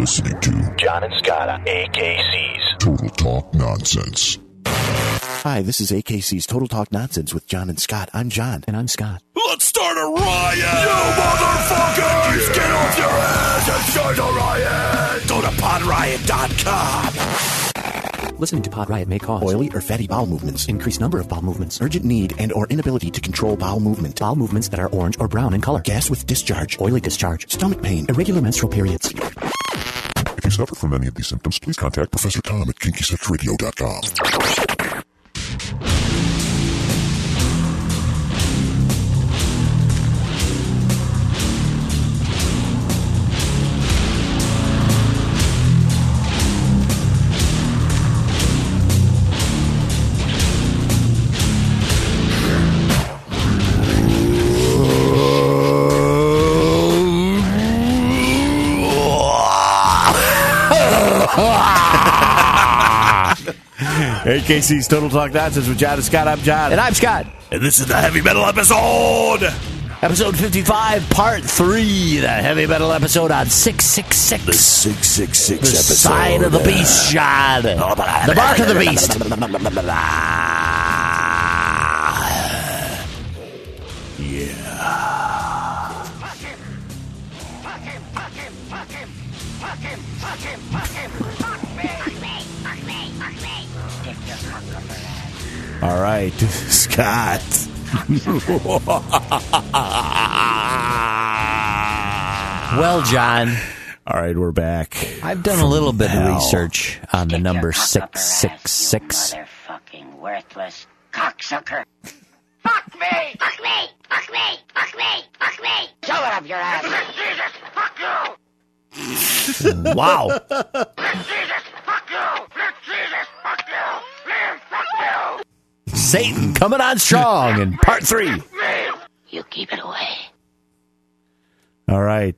listening to John and Scott on AKC's Total Talk Nonsense. Hi, this is AKC's Total Talk Nonsense with John and Scott. I'm John. And I'm Scott. Let's start a riot! You motherfuckers! Get off your ass and start a riot! Go to podriot.com. Listening to Pod Riot may cause Oily or fatty bowel movements, increased number of bowel movements, urgent need and or inability to control bowel movement, bowel movements that are orange or brown in color, gas with discharge, oily discharge, stomach pain, irregular menstrual periods. If you suffer from any of these symptoms, please contact Professor Tom at KinkySexRadio.com. AKC's Total Talk Nonsense with John and Scott. I'm John. And I'm Scott. And this is the heavy metal episode. Episode 55, part 3. The heavy metal episode on 666. The 666 the episode. Side of the beast, John. The bark of the beast. All right, Scott. Well, John. All right, we're back. I've done a little bit of research on the number 666. Motherfucking worthless cocksucker. Fuck me! Fuck me! Fuck me! Fuck me! Fuck me! Show it up your ass! Jesus! Fuck you! Wow. Jesus! Fuck you! Jesus! Fuck you! Liam! Fuck you! Satan coming on strong in part 3. You keep it away. All right.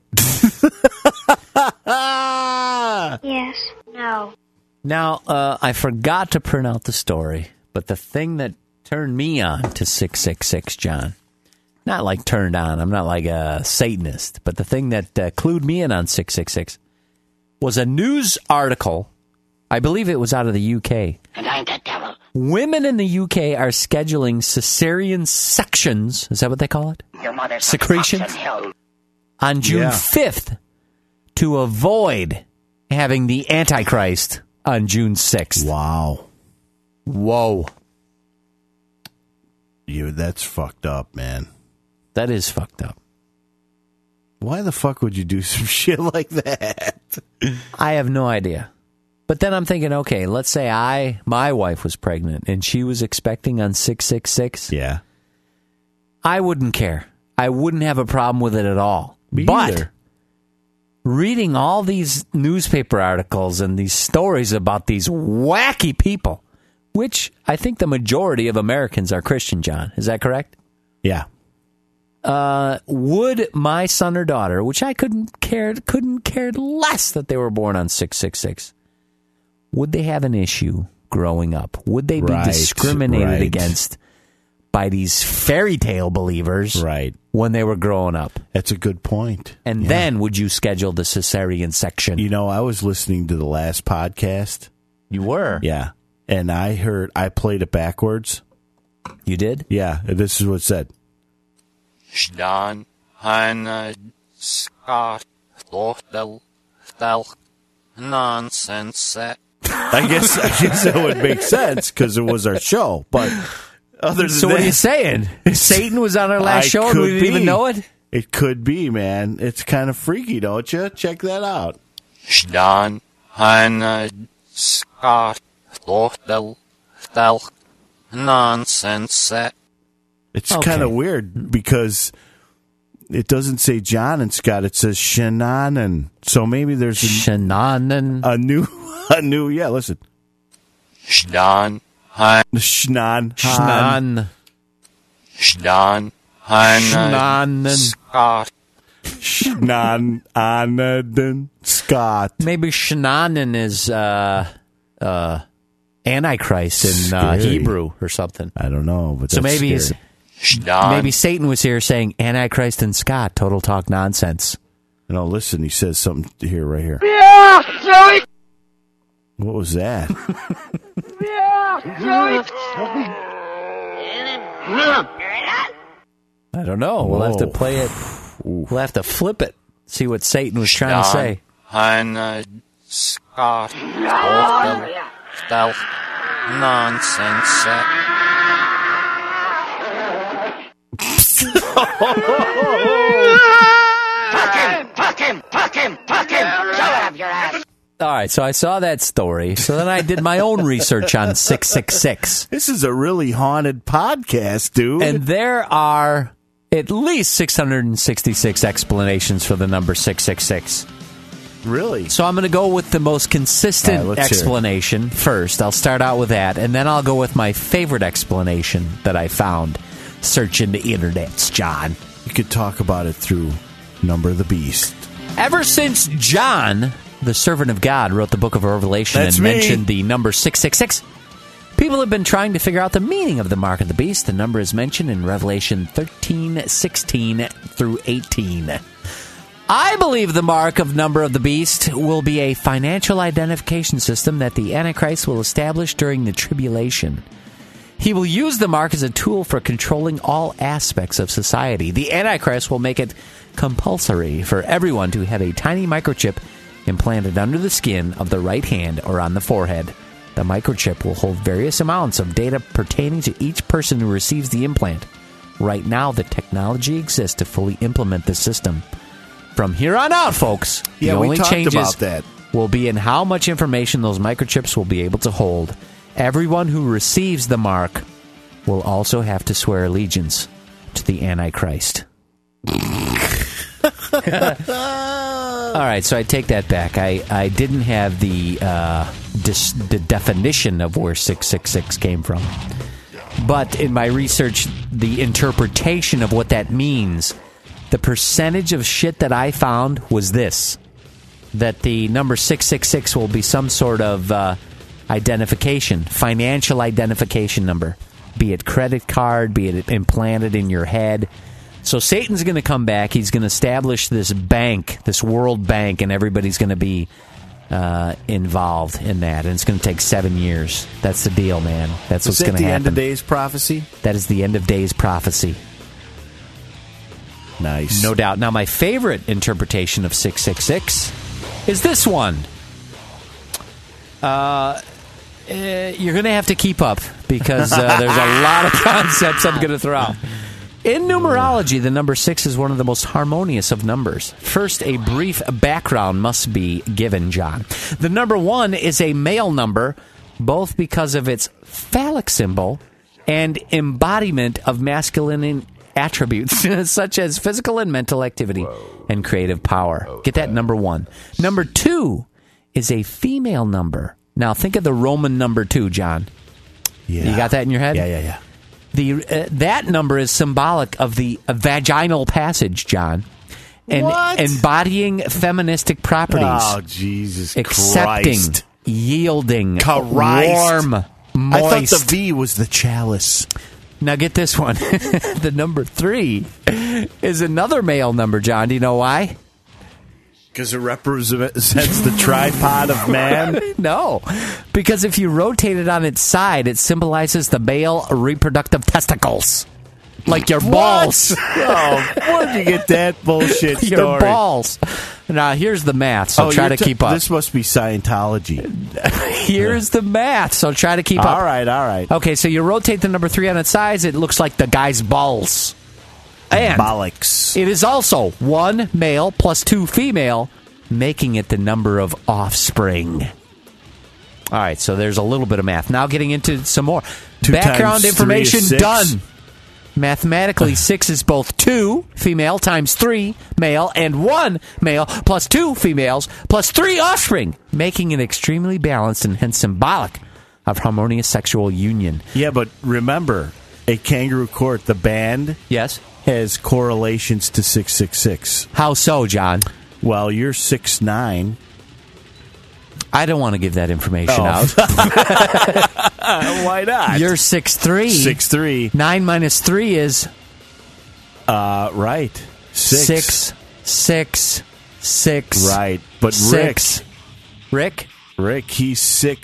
Yes. No. Now, I forgot to print out the story, but the thing that turned me on to 666, John, not like turned on, I'm not like a Satanist, but the thing that clued me in on 666 was a news article. I believe it was out of the UK. And I'm the devil. Women in the UK are scheduling cesarean sections, is that what they call it? Your mother's Secretions? a fox in hell. On June 5th to avoid having the Antichrist on June 6th. Wow. Whoa. That's fucked up, man. That is fucked up. Why the fuck would you do some shit like that? I have no idea. But then I'm thinking, okay, let's say my wife was pregnant and she was expecting on 666. Yeah. I wouldn't care. I wouldn't have a problem with it at all. Me but either. Reading all these newspaper articles and these stories about these wacky people, which I think the majority of Americans are Christian, John. Is that correct? Yeah. Would my son or daughter, which I couldn't care less that they were born on 666, would they have an issue growing up? Would they be discriminated against by these fairy tale believers when they were growing up? That's a good point. And then would you schedule the cesarean section? You know, I was listening to the last podcast. You were? Yeah. And I played it backwards. You did? Yeah. This is what it said. Stan, Hanna, Scott, Lothel, nonsense. I guess that would make sense because it was our show. But other than so that, what are you saying? Satan was on our last show and we didn't even know it? It could be, man. It's kind of freaky, don't you? Check that out. Stan, Hanna, Scott, Lothel, nonsense. It's kind of weird because it doesn't say John and Scott. It says Shannon. So maybe there's a new. Yeah, listen. Stan, Scott, Scott. Maybe Shannon is Antichrist in Hebrew or something. I don't know, but so maybe scary. Maybe Satan was here saying Antichrist and Scott, Total Talk Nonsense. No, listen, he says something here, right here. Yeah, Joey! What was that? Yeah, Joey! I don't know. We'll have to play it. We'll have to flip it. See what Satan was trying to say. Scott, stealth, nonsense. Fuck him! Shove it up your ass! All right, so I saw that story. So then I did my own research on 666. This is a really haunted podcast, dude. And there are at least 666 explanations for the number 666. Really? So I'm going to go with the most consistent explanation first. I'll start out with that, and then I'll go with my favorite explanation that I found searching the internets, John. You could talk about it through Number of the Beast. Ever since John, the servant of God, wrote the book of Revelation mentioned the number 666, people have been trying to figure out the meaning of the mark of the beast. The number is mentioned in Revelation 13, 16 through 18. I believe the mark of number of the beast will be a financial identification system that the Antichrist will establish during the tribulation. He will use the mark as a tool for controlling all aspects of society. The Antichrist will make it compulsory for everyone to have a tiny microchip implanted under the skin of the right hand or on the forehead. The microchip will hold various amounts of data pertaining to each person who receives the implant. Right now, the technology exists to fully implement the system. From here on out, folks, the only changes will be in how much information those microchips will be able to hold. Everyone who receives the mark will also have to swear allegiance to the Antichrist. All right, so I take that back. I didn't have the definition of where 666 came from. But in my research, the interpretation of what that means, the percentage of shit that I found was this, that the number 666 will be some sort of identification, financial identification number, be it credit card, be it implanted in your head. So Satan's going to come back. He's going to establish this bank, this world bank, and everybody's going to be involved in that. And it's going to take 7 years. That's the deal, man. That's what's going to happen. Is that the end of days prophecy? That is the end of days prophecy. Nice. No doubt. Now, my favorite interpretation of 666 is this one. You're going to have to keep up because there's a lot of concepts I'm going to throw out. In numerology, the number 6 is one of the most harmonious of numbers. First, a brief background must be given, John. The number 1 is a male number, both because of its phallic symbol and embodiment of masculine attributes, such as physical and mental activity and creative power. Get that, number 1. Number 2 is a female number. Now, think of the Roman number 2, John. Yeah. You got that in your head? Yeah. That number is symbolic of the vaginal passage, John, and embodying feministic properties. Oh, Jesus accepting, Christ. Yielding, Christ. Warm, moist. I thought the V was the chalice. Now get this one. The number 3 is another male number, John. Do you know why? Because it represents the tripod of man? No, because if you rotate it on its side, it symbolizes the male reproductive testicles. Like your balls. Oh, where'd you get that bullshit story? Your balls. Now, here's the math, so try to keep up. This must be Scientology. Here's the math, so try to keep up. All right. Okay, so you rotate the number 3 on its sides, it looks like the guy's balls. And bollocks. It is also 1 male plus 2 female, making it the number of offspring. All right, so there's a little bit of math. Now getting into some more. 2 background information 3 is 6. done. Mathematically, 6 is both 2 female times 3 male and 1 male plus 2 females plus 3 offspring, making it extremely balanced and hence symbolic of harmonious sexual union. Yeah, but remember, a Kangaroo Court, the band, yes, has correlations to 666. How so, John? Well, you're 6'9". I don't want to give that information out. Why not? You're 6'3". 6'3". 9 minus 3 is... right. 6. 6, 6. Right. But 6. Rick, he's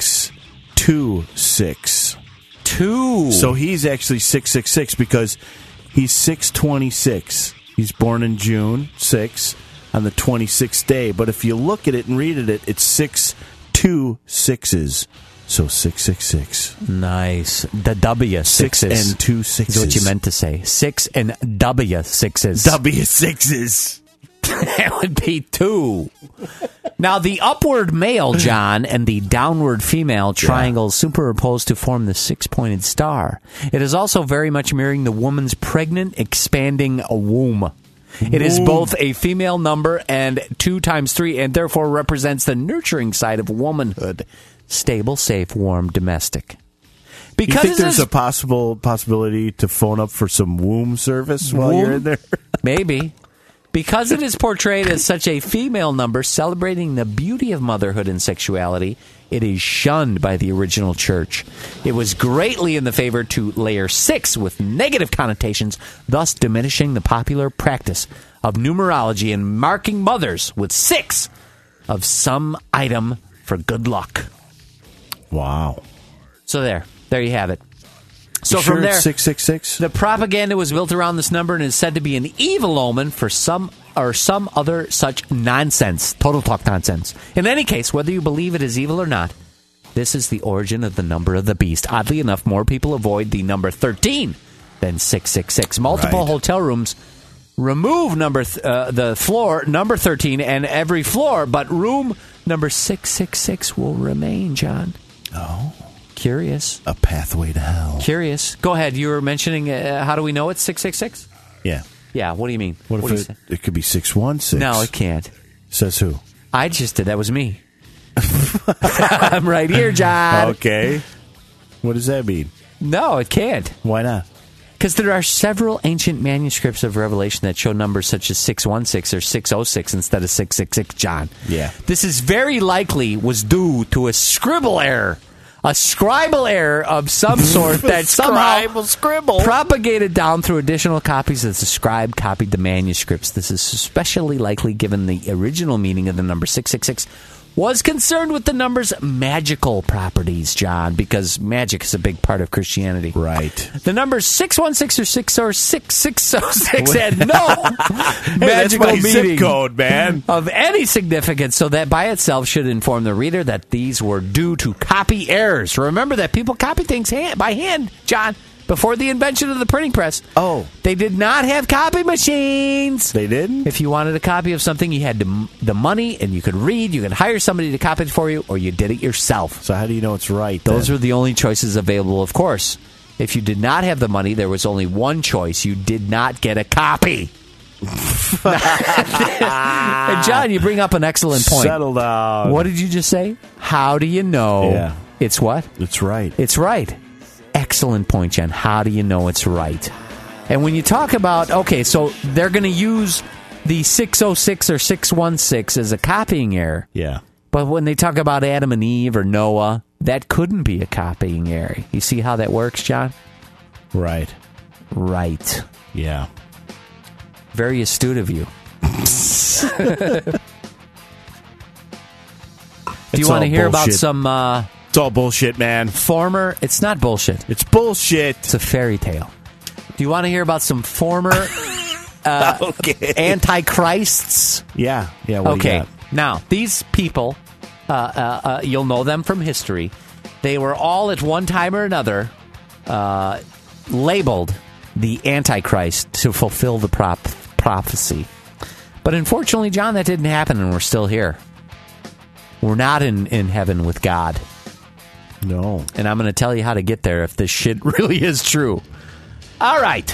6'2". 2. So he's actually 6'6" because he's 6'26". He's born in June 6 on the 26th day. But if you look at it and read it, it's 6 2 6s. So 666. Nice. The W 6 and 2 6s. Is what you meant to say. 6 and W 6s. W 6s. That would be 2. Now, the upward male, John, and the downward female triangles superimpose to form the 6-pointed star. It is also very much mirroring the woman's pregnant, expanding womb. It is both a female number and 2 times 3, and therefore represents the nurturing side of womanhood. Stable, safe, warm, domestic. Because you think there's a possibility to phone up for some womb service while you're in there? Maybe. Because it is portrayed as such a female number celebrating the beauty of motherhood and sexuality, it is shunned by the original church. It was greatly in the favor to layer 6 with negative connotations, thus diminishing the popular practice of numerology and marking mothers with 6 of some item for good luck. Wow. So there you have it. So you from sure there, it's 666? The propaganda was built around this number and is said to be an evil omen for some other such nonsense. Total talk nonsense. In any case, whether you believe it is evil or not, this is the origin of the number of the beast. Oddly enough, more people avoid the number 13 than 666. Multiple hotel rooms remove the floor number 13 and every floor, but room number 666 will remain, John. Oh. Curious. A pathway to hell. Curious. Go ahead. You were mentioning, how do we know it's 666? Yeah. Yeah, what do you mean? What if it could be 616? No, it can't. Says who? I just did. That was me. I'm right here, John. Okay. What does that mean? No, it can't. Why not? Because there are several ancient manuscripts of Revelation that show numbers such as 616 or 606 instead of 666, John. Yeah. This is very likely was due to a scribble error. A scribal error of some sort that somehow propagated down through additional copies as the scribe copied the manuscripts. This is especially likely given the original meaning of the number 666 was concerned with the number's magical properties, John, because magic is a big part of Christianity. Right. The numbers 616 or 606 had no magical meaning zip code, man. of any significance, so that by itself should inform the reader that these were due to copy errors. Remember that people copy things by hand, John. Before the invention of the printing press. Oh. They did not have copy machines. They didn't? If you wanted a copy of something, you had the money, and you could read. You could hire somebody to copy it for you, or you did it yourself. So how do you know it's right? Those were the only choices available, of course. If you did not have the money, there was only one choice. You did not get a copy. And John, you bring up an excellent point. Settle down. What did you just say? How do you know it's what? It's right. It's right. Excellent point, Jen. How do you know it's right? And when you talk about, okay, so they're going to use the 606 or 616 as a copying error. Yeah. But when they talk about Adam and Eve or Noah, that couldn't be a copying error. You see how that works, John? Right. Right. Yeah. Very astute of you. Do you want to hear about some... It's all bullshit, man. It's not bullshit. It's bullshit. It's a fairy tale. Do you want to hear about some former antichrists? Yeah. What do you got? Now, these people, you'll know them from history. They were all at one time or another labeled the Antichrist to fulfill the prophecy. But unfortunately, John, that didn't happen, and we're still here. We're not in heaven with God. No. And I'm going to tell you how to get there if this shit really is true. All right.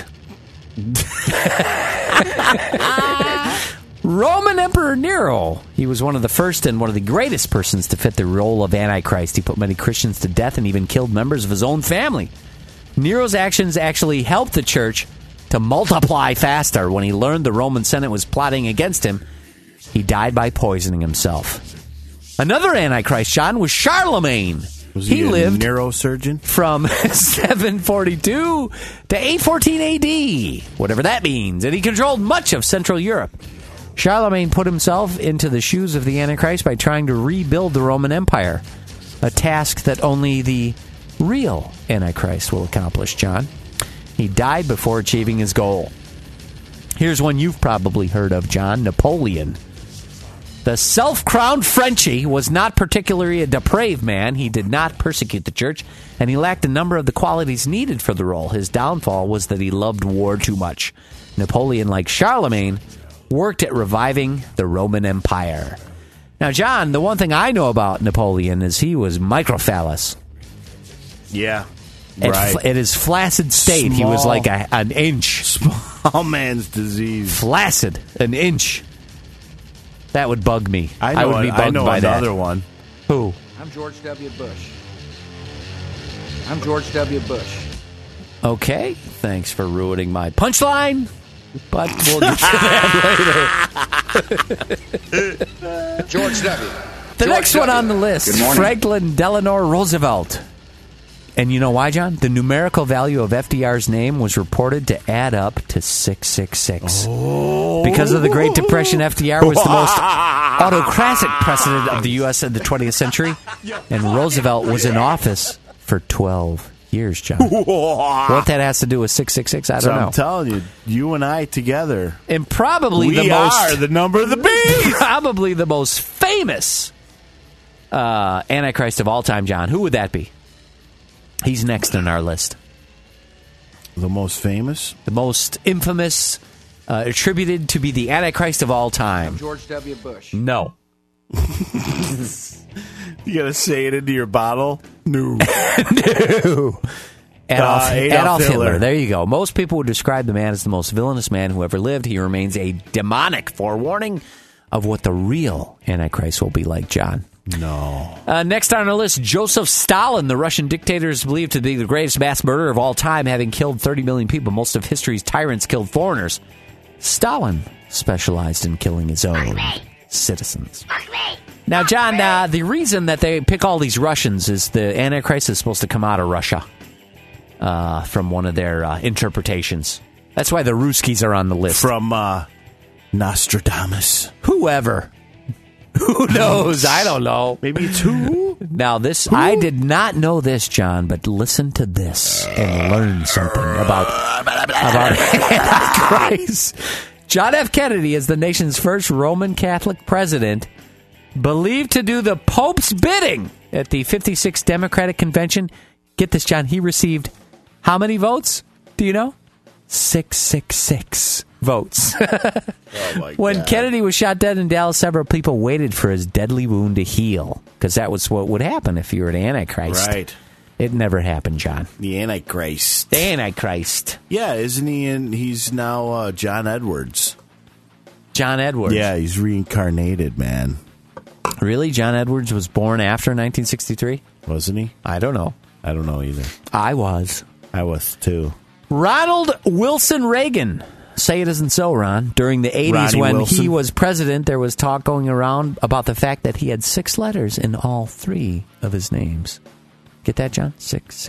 Roman Emperor Nero. He was one of the first and one of the greatest persons to fit the role of Antichrist. He put many Christians to death and even killed members of his own family. Nero's actions actually helped the church to multiply faster. When he learned the Roman Senate was plotting against him, he died by poisoning himself. Another Antichrist, John, was Charlemagne. Was he lived a neurosurgeon? From 742 to 814 AD, whatever that means, and he controlled much of Central Europe. Charlemagne put himself into the shoes of the Antichrist by trying to rebuild the Roman Empire, a task that only the real Antichrist will accomplish, John. He died before achieving his goal. Here's one you've probably heard of, John: Napoleon. The self-crowned Frenchie was not particularly a depraved man. He did not persecute the church, and he lacked a number of the qualities needed for the role. His downfall was that he loved war too much. Napoleon, like Charlemagne, worked at reviving the Roman Empire. Now, John, the one thing I know about Napoleon is he was microphallus. Yeah. At his flaccid state, he was like an inch. Small man's disease. Flaccid, an inch. That would bug me. I would be bugged by that. Another one. Who? I'm George W. Bush. I'm George W. Bush. Okay, thanks for ruining my punchline, but we'll get to that later. George W. The next one on the list, Franklin Delano Roosevelt. And you know why, John? The numerical value of FDR's name was reported to add up to 666. Oh. Because of the Great Depression, FDR was the most autocratic president of the U.S. in the 20th century, and Roosevelt was in office for 12 years, John. What that has to do with 666, I don't know. I'm telling you, you and I together. And probably we are the number of the beast. Probably the most famous Antichrist of all time, John. Who would that be? He's next on our list. The most famous? The most infamous, attributed to be the Antichrist of all time. I'm George W. Bush. No. You gotta say it into your bottle? No. No. Adolf Hitler. Hitler. There you go. Most people would describe the man as the most villainous man who ever lived. He remains a demonic forewarning of what the real Antichrist will be like, John. No. Next on our list, Joseph Stalin. The Russian dictator is believed to be the greatest mass murderer of all time, having killed 30 million people. Most of history's tyrants killed foreigners. Stalin specialized in killing his own citizens. Now, John, the reason that they pick all these Russians is the Antichrist is supposed to come out of Russia from one of their interpretations. That's why the Ruskies are on the list. From Nostradamus. Whoever. Who knows? I don't know. Maybe it's who? Now, I did not know this, John, but listen to this and learn something about Antichrist. John F. Kennedy is the nation's first Roman Catholic president, believed to do the Pope's bidding at the 56th Democratic Convention. Get this, John. He received how many votes? Do you know? 666 votes. When Kennedy was shot dead in Dallas, several people waited for his deadly wound to heal, because that was what would happen if you were an Antichrist. Right. It never happened, John. The Antichrist. The Antichrist. Yeah, isn't he he's now John Edwards. John Edwards. Yeah, he's reincarnated, man. Really? John Edwards was born after 1963? Wasn't he? I don't know. I don't know either. I was. I was, too. Ronald Wilson Reagan. Say it isn't so, Ron. During the 80s, Ronnie when Wilson. he was president, there was talk going around about the fact that he had 6 letters in all 3 of his names. Get that, John?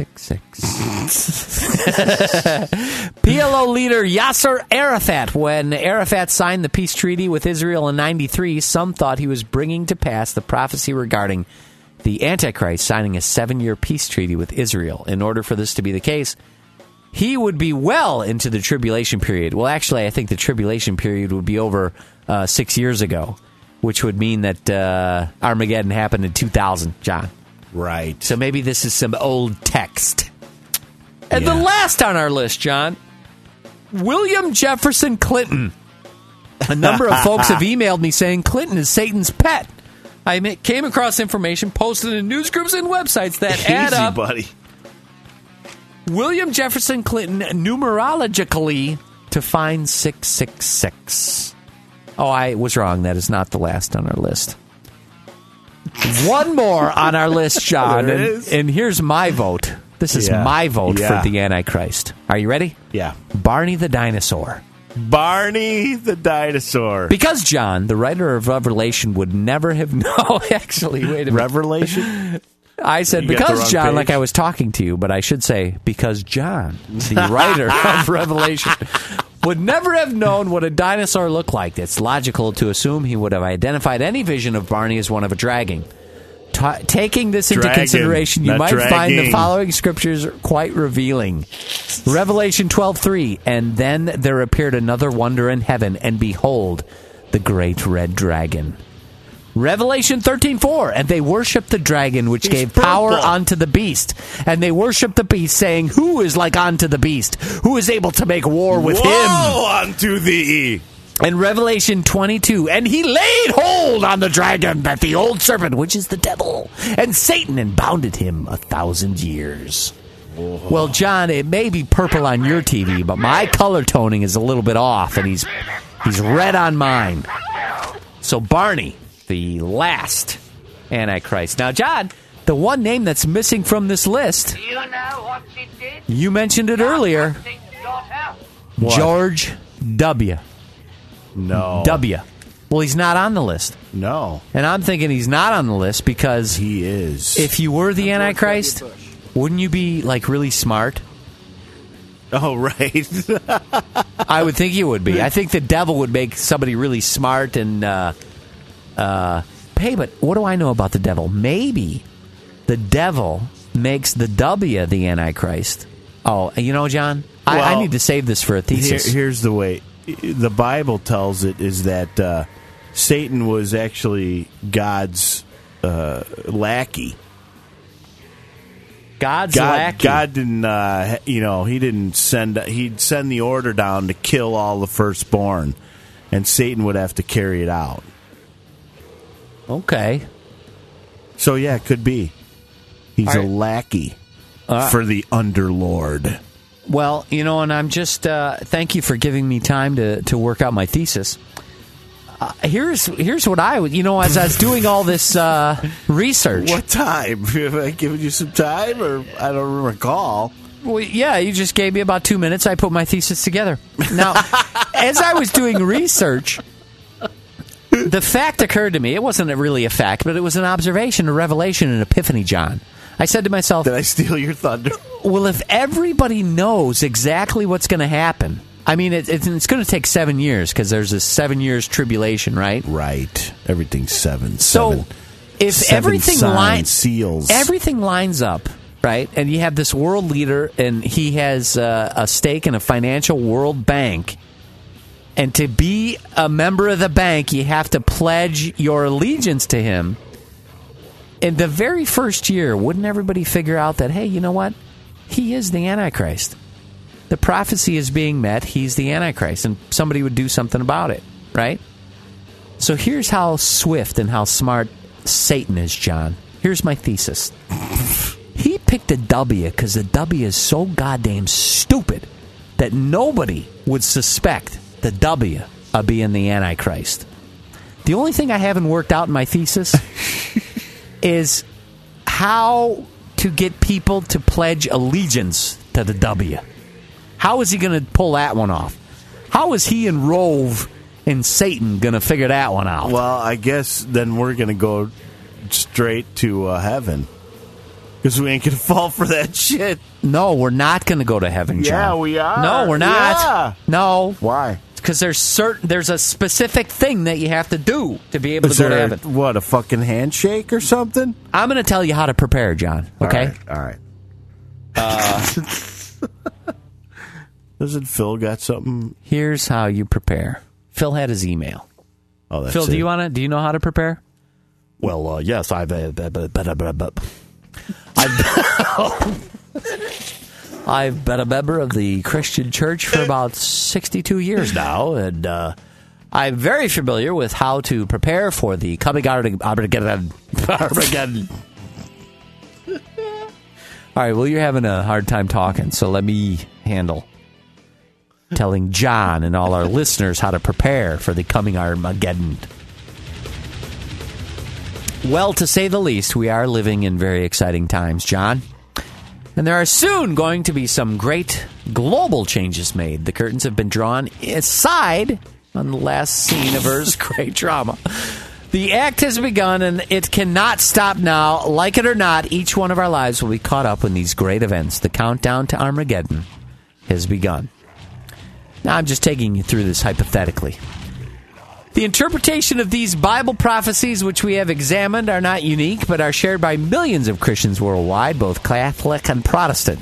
666. PLO leader Yasser Arafat. When Arafat signed the peace treaty with Israel in 93, some thought he was bringing to pass the prophecy regarding the Antichrist signing a 7-year peace treaty with Israel. In order for this to be the case, he would be well into the tribulation period. Well, actually, I think the tribulation period would be over 6 years ago, which would mean that Armageddon happened in 2000, John. Right. So maybe this is some old text. And the last on our list, John, William Jefferson Clinton. A number of folks have emailed me saying Clinton is Satan's pet. I came across information posted in news groups and websites that add up. Buddy. William Jefferson Clinton numerologically to find 666. Oh, I was wrong. That is not the last on our list. One more on our list, John. And here's my vote. This is my vote for the Antichrist. Are you ready? Yeah. Barney the dinosaur. Barney the dinosaur. Because, John, the writer of Revelation would never have... No, actually, wait a minute. Revelation? I said You got the because, wrong John, page. like I was talking to you, but I should say because John, the writer of Revelation, would never have known what a dinosaur looked like. It's logical to assume he would have identified any vision of Barney as one of a dragon. Taking this into consideration, you might find the following scriptures quite revealing. Revelation 12:3, and then there appeared another wonder in heaven, and behold, the great red dragon. Revelation 13:4, and they worshipped the dragon, which gave power unto the beast. And they worshipped the beast, saying, who is like unto the beast? Who is able to make war with him? Unto thee. And Revelation 22, and he laid hold on the dragon, that the old serpent, which is the devil, and Satan, and bounded him 1,000 years. Whoa. Well, John, it may be purple on your TV, but my color toning is a little bit off, and he's red on mine. So Barney, the last Antichrist. Now, John, the one name that's missing from this list, Do you know what she did? you mentioned it earlier, What? George W. No. W. Well, he's not on the list. No. And I'm thinking he's not on the list because He is. if you were the Antichrist, wouldn't you be, like, really smart? Oh, right. I would think you would be. I think the devil would make somebody really smart and, hey, but what do I know about the devil? Maybe the devil makes the W the Antichrist. Oh, you know, John, I need to save this for a thesis. Here's the way. The Bible tells it is that Satan was actually God's lackey. God's lackey. God didn't, he didn't he'd send the order down to kill all the firstborn, and Satan would have to carry it out. Okay. So, yeah, it could be. He's All right. a lackey for the underlord. Well, and I'm just, thank you for giving me time to work out my thesis. Here's what I would, as I was doing all this research. What time? Have I given you some time, or I don't recall? Well, yeah, you just gave me about 2 minutes. I put my thesis together. Now, as I was doing research, the fact occurred to me. It wasn't really a fact, but it was an observation, a revelation, an epiphany, John. I said to myself, Did I steal your thunder? well, if everybody knows exactly what's going to happen, I mean, it's going to take 7 years because there's a 7 years tribulation, right? Right. Everything's seven. So if seven everything seals. everything lines up, right, and you have this world leader, and he has a stake in a financial world bank, and to be a member of the bank, you have to pledge your allegiance to him. In the very first year, wouldn't everybody figure out that, hey, you know what? He is the Antichrist. The prophecy is being met. He's the Antichrist. And somebody would do something about it, right? So here's how swift and how smart Satan is, John. Here's my thesis. He picked a W because the W is so goddamn stupid that nobody would suspect the W of being the Antichrist. The only thing I haven't worked out in my thesis is how to get people to pledge allegiance to the W. How is he going to pull that one off? How is he and Rove and Satan going to figure that one out? Well, I guess then we're going to go straight to heaven. Because we ain't going to fall for that shit. No, we're not going to go to heaven, John. Yeah, we are. No, we're not. Yeah. No. Why? Because there's a specific thing that you have to do to be able to go to heaven. What, a fucking handshake or something? I'm going to tell you how to prepare, John. Okay? All right. Doesn't Phil got something? Here's how you prepare. Phil had his email. Oh, that's Phil, it. do you know how to prepare? Well, yes, I've I've been a member of the Christian Church for about 62 years now, and I'm very familiar with how to prepare for the coming Armageddon. All right, well, you're having a hard time talking, so let me handle telling John and all our listeners how to prepare for the coming Armageddon. Well, to say the least, we are living in very exciting times, John. And there are soon going to be some great global changes made. The curtains have been drawn aside on the last scene of Earth's great drama. The act has begun, and it cannot stop now. Like it or not, each one of our lives will be caught up in these great events. The countdown to Armageddon has begun. Now, I'm just taking you through this hypothetically. The interpretation of these Bible prophecies, which we have examined, are not unique, but are shared by millions of Christians worldwide, both Catholic and Protestant.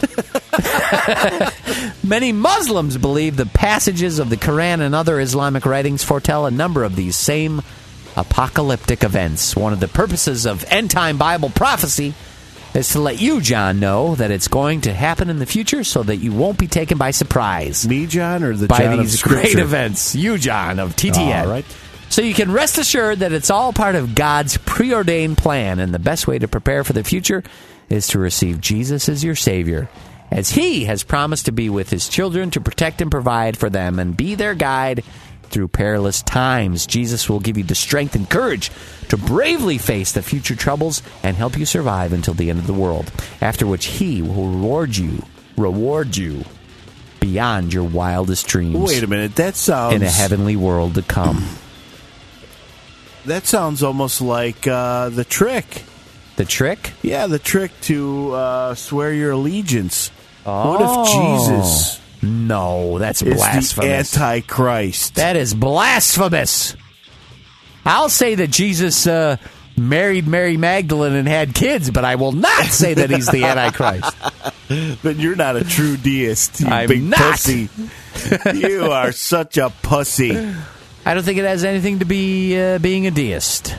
Many Muslims believe the passages of the Quran and other Islamic writings foretell a number of these same apocalyptic events. One of the purposes of end-time Bible prophecy is to let you, John, know that it's going to happen in the future so that you won't be taken by surprise. Me, John, or the by John these of Scripture? Great events. You, John, of TTN. All right. So you can rest assured that it's all part of God's preordained plan, and the best way to prepare for the future is to receive Jesus as your Savior, as He has promised to be with His children to protect and provide for them and be their guide through perilous times. Jesus will give you the strength and courage to bravely face the future troubles and help you survive until the end of the world, after which He will reward you beyond your wildest dreams. Wait a minute, that sounds... in a heavenly world to come. That sounds almost like the trick. The trick? Yeah, the trick to swear your allegiance. What if Jesus... No, that's is blasphemous. the Antichrist? That is blasphemous. I'll say that Jesus married Mary Magdalene and had kids, but I will not say that he's the Antichrist. Then you're not a true deist, you I'm big not. pussy. You are such a pussy. I don't think it has anything to be being a deist.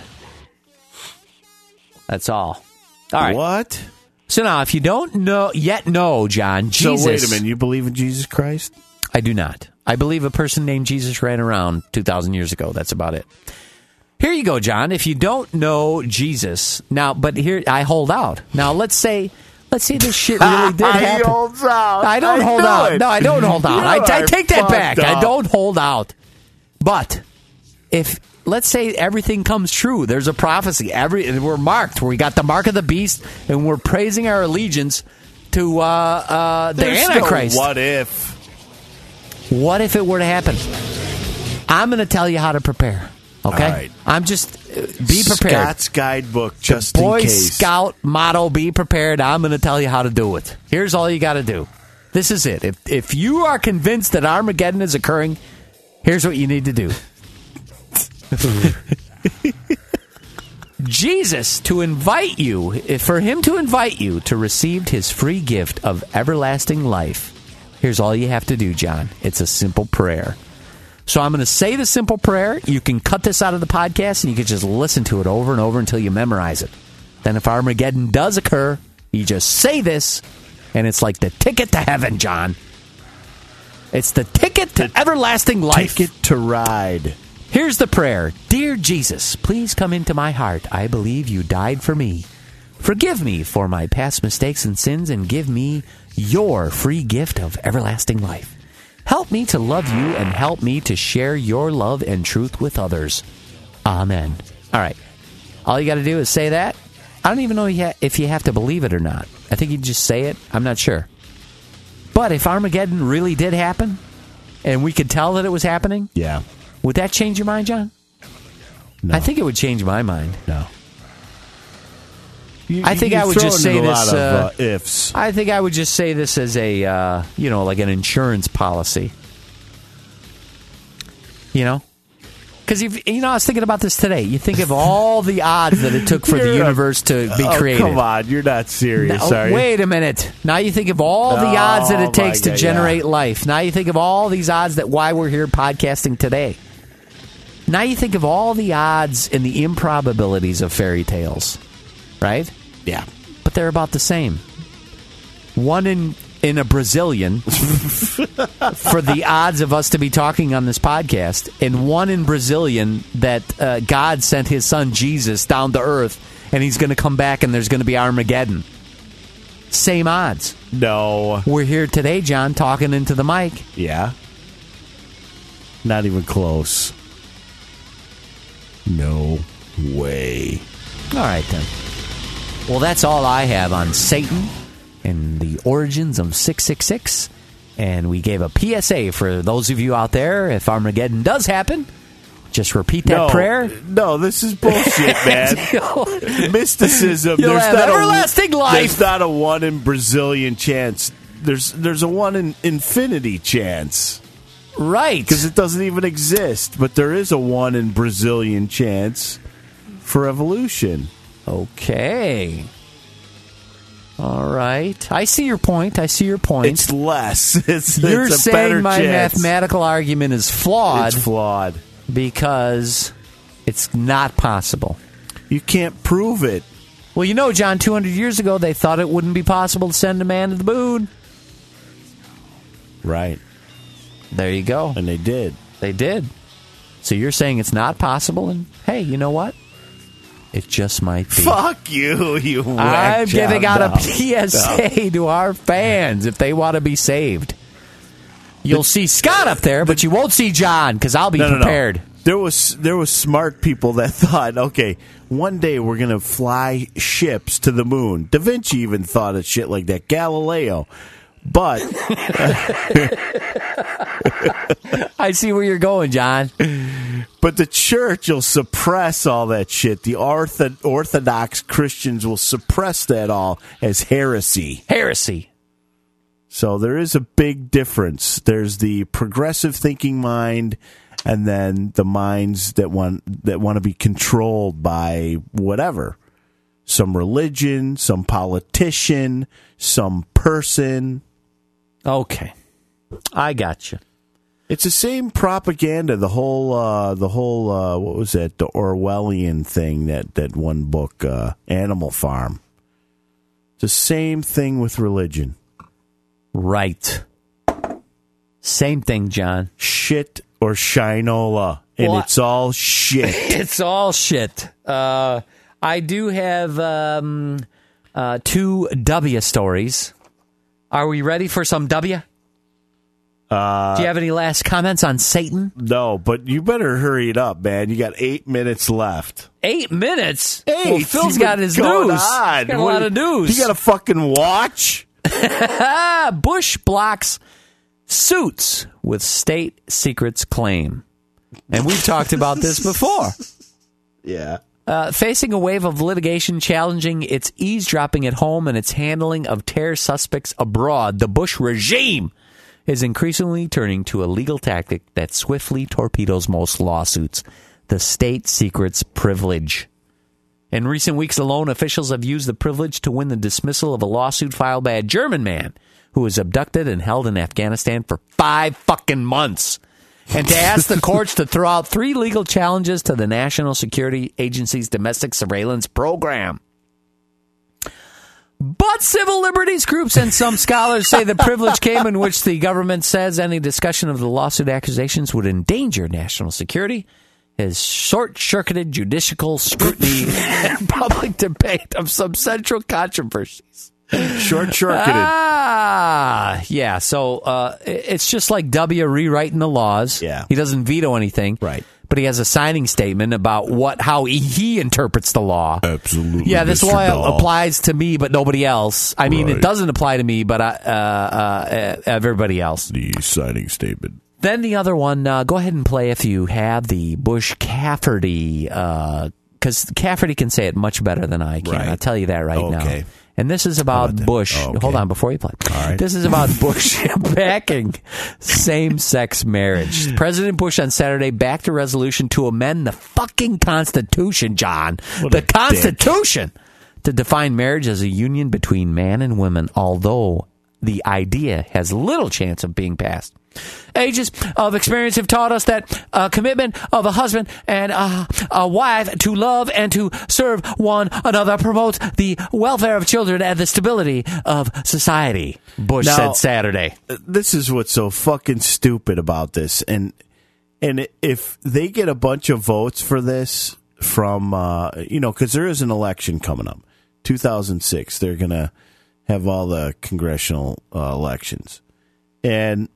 That's all. All right. What? So now, if you don't know John, Jesus... So wait a minute, you believe in Jesus Christ? I do not. I believe a person named Jesus ran around 2,000 years ago. That's about it. Here you go, John. If you don't know Jesus... Now, but here, I hold out. Now, let's say this shit really did happen. He holds out. I don't hold out. It. No, I don't hold out. I take that back. Up. I don't hold out. But if, let's say everything comes true, there's a prophecy, we're marked, we got the mark of the beast, and we're praising our allegiance to the Antichrist. No what if? What if it were to happen? I'm going to tell you how to prepare. Okay? All right. I'm just, be prepared. Scott's guidebook, just Boy in case. Scout motto, be prepared. I'm going to tell you how to do it. Here's all you got to do. This is it. If you are convinced that Armageddon is occurring, here's what you need to do. Jesus, for him to invite you to receive his free gift of everlasting life, here's all you have to do, John. It's a simple prayer. So I'm going to say the simple prayer. You can cut this out of the podcast and you can just listen to it over and over until you memorize it. Then if Armageddon does occur, you just say this, and it's like the ticket to heaven, John. It's the ticket to everlasting life. Ticket to ride. Here's the prayer. Dear Jesus, please come into my heart. I believe you died for me. Forgive me for my past mistakes and sins and give me your free gift of everlasting life. Help me to love you and help me to share your love and truth with others. Amen. All right. All you got to do is say that. I don't even know if you have to believe it or not. I think you just say it. I'm not sure. But if Armageddon really did happen and we could tell that it was happening, yeah, would that change your mind, John? No. I think it would change my mind. No. I think I would just say this. Lot of, ifs. I think I would just say this as a, like an insurance policy. Because I was thinking about this today. You think of all the odds that it took for the universe to be created. Come on, you're not serious, now, are you? Wait a minute. Now you think of all the odds that it takes to generate life. Now you think of all these odds that why we're here podcasting today. Now you think of all the odds and the improbabilities of fairy tales. Right? Yeah. But they're about the same. One in a Brazilian for the odds of us to be talking on this podcast, and one in Brazilian that God sent his son Jesus down to earth, and he's going to come back and there's going to be Armageddon. Same odds. No. We're here today, John, talking into the mic. Yeah. Not even close. No way. All right, then. Well, that's all I have on Satan and the origins of 666. And we gave a PSA for those of you out there. If Armageddon does happen, just repeat that prayer. No, this is bullshit, man. Mysticism. You'll have everlasting life. There's not a 1 in Brazilian chance. There's a 1 in infinity chance. Right. Because it doesn't even exist. But there is a 1 in Brazilian chance for evolution. Okay. All right. I see your point. It's less. You're it's a saying better my chance. mathematical argument is flawed. It's flawed. Because it's not possible. You can't prove it. Well, John, 200 years ago, they thought it wouldn't be possible to send a man to the moon. Right. There you go. And they did. They did. So you're saying it's not possible, and hey, you know what? It just might be. Fuck you, you I'm whack giving job. out a PSA to our fans if they want to be saved. You'll see Scott up there, but you won't see John because I'll be prepared. There was smart people that thought, okay, one day we're going to fly ships to the moon. Da Vinci even thought of shit like that. Galileo. But I see where you're going, John. But the church will suppress all that shit. The Orthodox Christians will suppress that all as heresy. Heresy. So there is a big difference. There's the progressive thinking mind, and then the minds that want to be controlled by whatever. Some religion, some politician, some person. Okay. I got you. It's the same propaganda, the whole what was that, the Orwellian thing, that one book, Animal Farm. It's the same thing with religion. Right. Same thing, John. Shit or shinola. And it's all shit. It's all shit. I do have 2 W stories. Are we ready for some W? Do you have any last comments on Satan? No, but you better hurry it up, man. You got 8 minutes left. 8 minutes? 8? Well, Phil's got his news. He's got a lot of news. You got a fucking watch? Bush blocks suits with state secrets claim. And we've talked about this before. Yeah. Facing a wave of litigation challenging its eavesdropping at home and its handling of terror suspects abroad, the Bush regime is increasingly turning to a legal tactic that swiftly torpedoes most lawsuits, the state secrets privilege. In recent weeks alone, officials have used the privilege to win the dismissal of a lawsuit filed by a German man who was abducted and held in Afghanistan for 5 fucking months, and to ask the courts to throw out 3 legal challenges to the National Security Agency's domestic surveillance program. But civil liberties groups and some scholars say the privilege came in which the government says any discussion of the lawsuit accusations would endanger national security, has short-circuited judicial scrutiny and public debate of some central controversies. Short-circuited. Yeah. So it's just like W rewriting the laws. Yeah. He doesn't veto anything. Right. But he has a signing statement about how he interprets the law. Absolutely. Yeah, this Mr. law Dahl. applies to me, but nobody else. I mean, Right. it doesn't apply to me, but everybody else. The signing statement. Then the other one, go ahead and play if you have the Bush Cafferty, because Cafferty can say it much better than I can. Right. I'll tell you that right now. Okay. And this is about Bush. Oh, okay. Hold on, before you play. All right. This is about Bush backing same-sex marriage. President Bush on Saturday backed a resolution to amend the fucking Constitution, John. What The a Constitution to define marriage as a union between man and woman, although the idea has little chance of being passed. Ages of experience have taught us that commitment of a husband and a wife to love and to serve one another promotes the welfare of children and the stability of society, Bush said Saturday. This is what's so fucking stupid about this. And if they get a bunch of votes for this from, because there is an election coming up, 2006, they're going to have all the congressional elections. And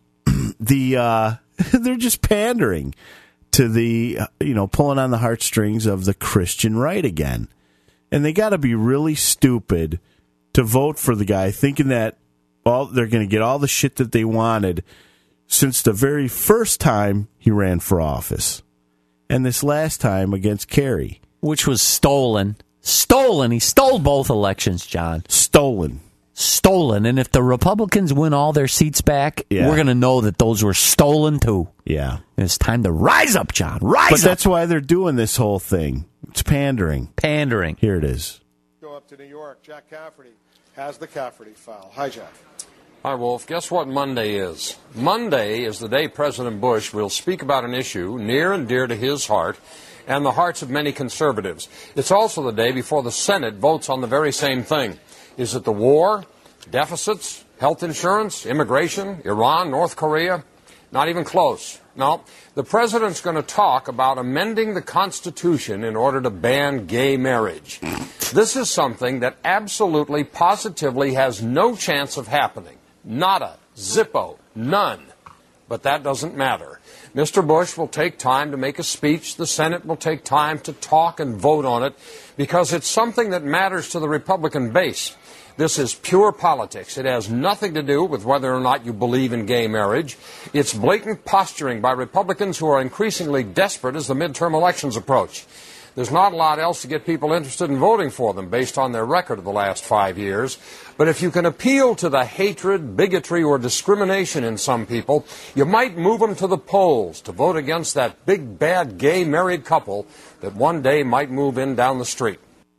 they're just pandering to the, pulling on the heartstrings of the Christian right again. And they got to be really stupid to vote for the guy thinking that they're going to get all the shit that they wanted since the very first time he ran for office. And this last time against Kerry. Which was stolen. Stolen. He stole both elections, John. Stolen. stolen. And if the Republicans win all their seats back, Yeah. we're going to know that those were stolen too. Yeah. And it's time to rise up, John. Rise But up. that's why they're doing this whole thing. It's pandering. Pandering. Here it is. Go up to New York. Jack Cafferty has the Cafferty file. Hi, Jack. Hi, Wolf. Guess what Monday is? Monday is the day President Bush will speak about an issue near and dear to his heart and the hearts of many conservatives. It's also the day before the Senate votes on the very same thing. Is it the war, deficits, health insurance, immigration, Iran, North Korea? Not even close. No, the president's going to talk about amending the Constitution in order to ban gay marriage. This is something that absolutely, positively has no chance of happening. Nada. Zippo. None. But that doesn't matter. Mr. Bush will take time to make a speech. The Senate will take time to talk and vote on it because it's something that matters to the Republican base. This is pure politics. It has nothing to do with whether or not you believe in gay marriage. It's blatant posturing by Republicans who are increasingly desperate as the midterm elections approach. There's not a lot else to get people interested in voting for them based on their record of the last 5 years. But if you can appeal to the hatred, bigotry, or discrimination in some people, you might move them to the polls to vote against that big, bad, gay married couple that one day might move in down the street.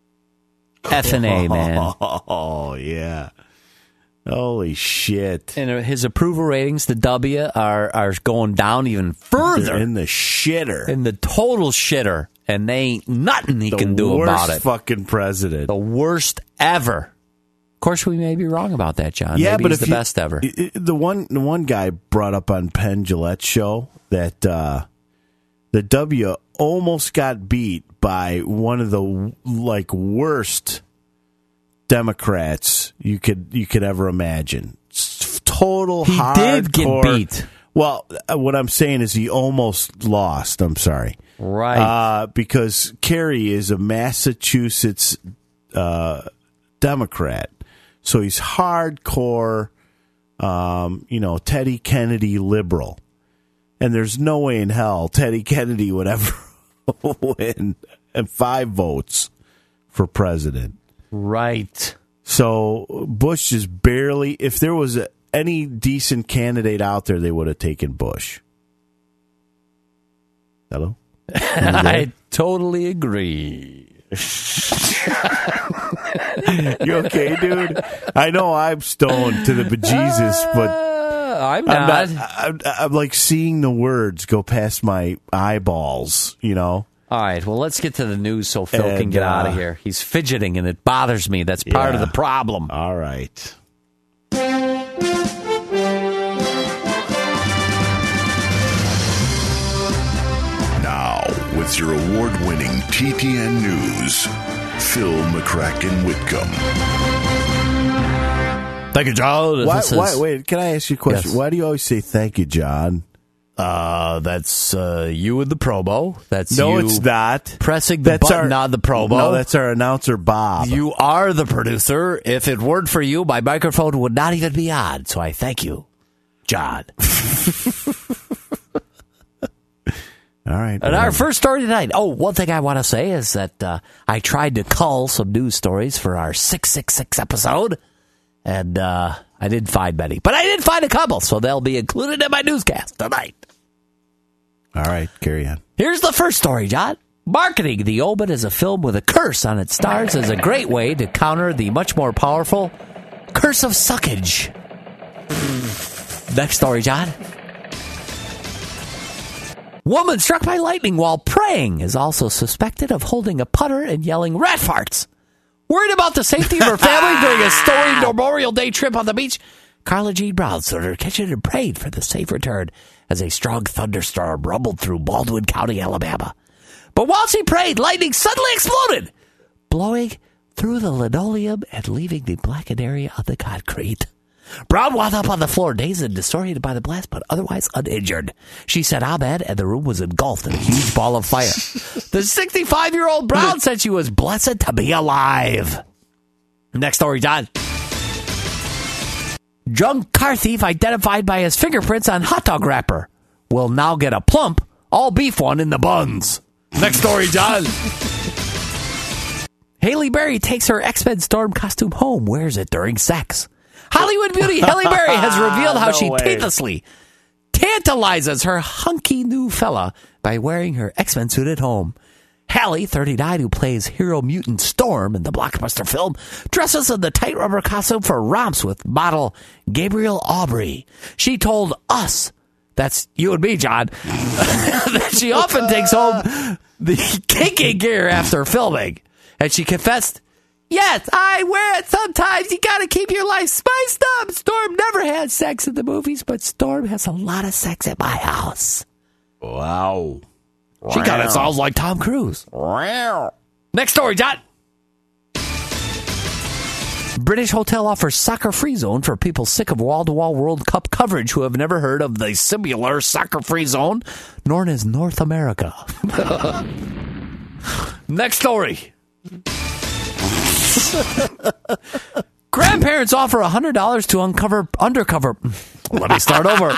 F&A, man. Oh, yeah. Holy shit. And his approval ratings, the W, are going down even further. They're in the shitter. In the total shitter. And they ain't nothing he can do about it. The worst fucking president. The worst ever. Of course, we may be wrong about that, John. Yeah, Maybe but he's the best ever. The one guy brought up on Penn Jillette's show that the W almost got beat by one of the worst Democrats you could ever imagine. Total he hardcore. did get beat. Well, what I'm saying is he almost lost. I'm sorry. Right. Because Kerry is a Massachusetts Democrat. So he's hardcore, Teddy Kennedy liberal. And there's no way in hell Teddy Kennedy would ever win 5 votes for president. Right. So Bush is barely, if there was any decent candidate out there, they would have taken Bush. Hello? I totally agree. You okay, dude? I know I'm stoned to the bejesus, but I'm not. I'm like seeing the words go past my eyeballs, All right, well, let's get to the news so Phil can get out of here. He's fidgeting, and it bothers me. That's part of the problem. All right. Now, with your award-winning TTN News, Phil McCracken Whitcomb. Thank you, John. Wait, can I ask you a question? Yes. Why do you always say thank you, John? That's you with the promo. That's no, you it's not. Pressing the button on the promo. No, that's our announcer, Bob. You are the producer. If it weren't for you, my microphone would not even be on. So I thank you, John. All right. And our first story tonight. Oh, one thing I want to say is that I tried to cull some news stories for our 666 episode, and I didn't find many. But I did find a couple, so they'll be included in my newscast tonight. All right, carry on. Here's the first story, John. Marketing The Omen as a film with a curse on its stars is a great way to counter the much more powerful curse of suckage. Next story, John. Woman struck by lightning while praying is also suspected of holding a putter and yelling rat farts. Worried about the safety of her family during a storied Memorial Day trip on the beach, Carla Jean Brown stood in her kitchen and prayed for the safe return as a strong thunderstorm rumbled through Baldwin County, Alabama. But while she prayed, lightning suddenly exploded, blowing through the linoleum and leaving the blackened area of the concrete. Brown wound up on the floor, dazed and disoriented by the blast, but otherwise uninjured. She said amen, and the room was engulfed in a huge ball of fire. The 65-year-old Brown said she was blessed to be alive. Next story, John. Drunk car thief identified by his fingerprints on hot dog wrapper will now get a plump, all beef one in the buns. Next story, John. Haley Berry takes her X-Men Storm costume home, wears it during sex. Hollywood beauty Halle Berry has revealed how No she way. painlessly tantalizes her hunky new fella by wearing her X-Men suit at home. Halle, 39, who plays hero mutant Storm in the blockbuster film, dresses in the tight rubber costume for romps with model Gabrielle Aubry. She told us, that's you and me, John, that she often takes home the kinky gear after filming. And she confessed, yes, I wear it sometimes. You gotta keep your life spiced up. Storm never had sex in the movies, but Storm has a lot of sex at my house. Wow. She kind of sounds like Tom Cruise. Next story, John. British hotel offers soccer-free zone for people sick of wall-to-wall World Cup coverage who have never heard of the similar soccer-free zone known as North America. Next story. Grandparents offer $100 to undercover. Let me start over.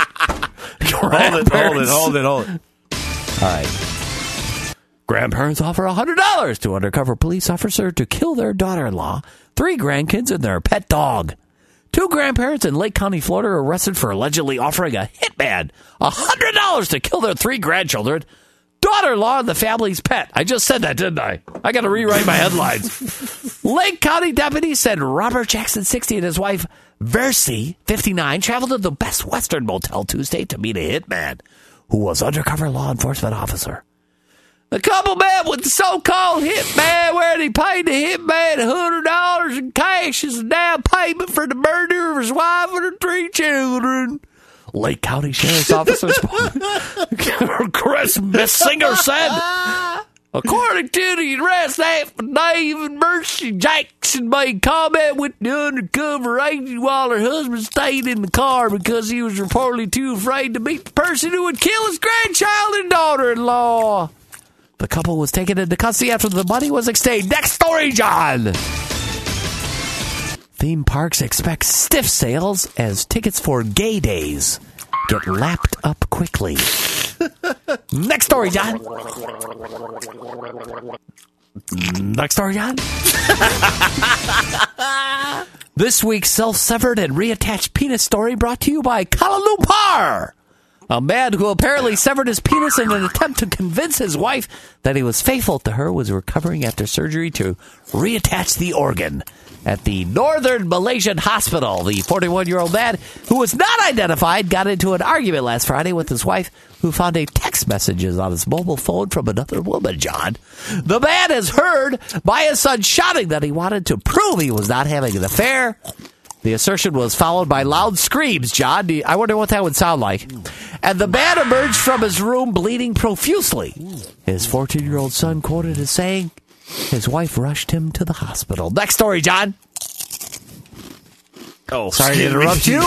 Hold it. All right. Grandparents offer $100 to undercover police officer to kill their daughter-in-law, 3 grandkids, and their pet dog. 2 grandparents in Lake County, Florida, are arrested for allegedly offering a hitman $100 to kill their 3 grandchildren, daughter-in-law, and the family's pet. I just said that, didn't I? I got to rewrite my headlines. Lake County deputies said Robert Jackson, 60, and his wife, Versi, 59, traveled to the Best Western Motel Tuesday to meet a hitman who was undercover law enforcement officer. The couple met with the so-called hitman, where he paid the hitman $100 in cash as a down payment for the murder of his wife and her 3 children. Lake County Sheriff's Officer Chris Messinger said, according to the arrest affidavit, Mercy Jackson made comment with the undercover agent while her husband stayed in the car because he was reportedly too afraid to meet the person who would kill his grandchild and daughter-in-law. The couple was taken into custody after the money was exchanged. Next story, John. Theme parks expect stiff sales as tickets for gay days get lapped up quickly. Next story, John. Next story, John. This week's self-severed and reattached penis story brought to you by Kuala Lumpur. A man who apparently severed his penis in an attempt to convince his wife that he was faithful to her was recovering after surgery to reattach the organ. At the Northern Malaysian Hospital, the 41-year-old man, who was not identified, got into an argument last Friday with his wife, who found a text messages on his mobile phone from another woman, John. The man is heard by his son shouting that he wanted to prove he was not having an affair. The assertion was followed by loud screams, John. I wonder what that would sound like. And the man emerged from his room bleeding profusely. His 14-year-old son quoted as saying, his wife rushed him to the hospital. Next story, John. Oh, sorry to interrupt you.